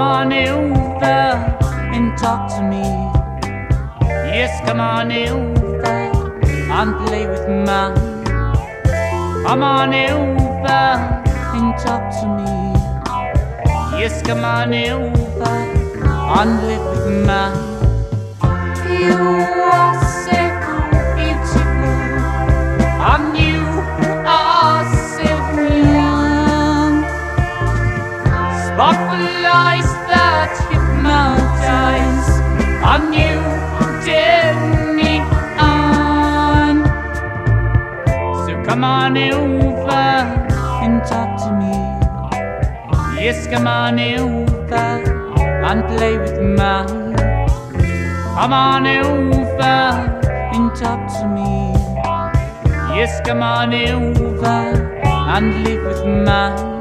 on over and talk to me. Yes, come on over and play with mine. Come on over and talk to me. Yes, come on over and live with mine. You are so beautiful, and you are so young. Sparkful eyes that hypnotize, and you turn me on. So come on over and talk to me. Yes, come on over and play with mine. Come on over and talk to me. Yes, come on over and live with mine.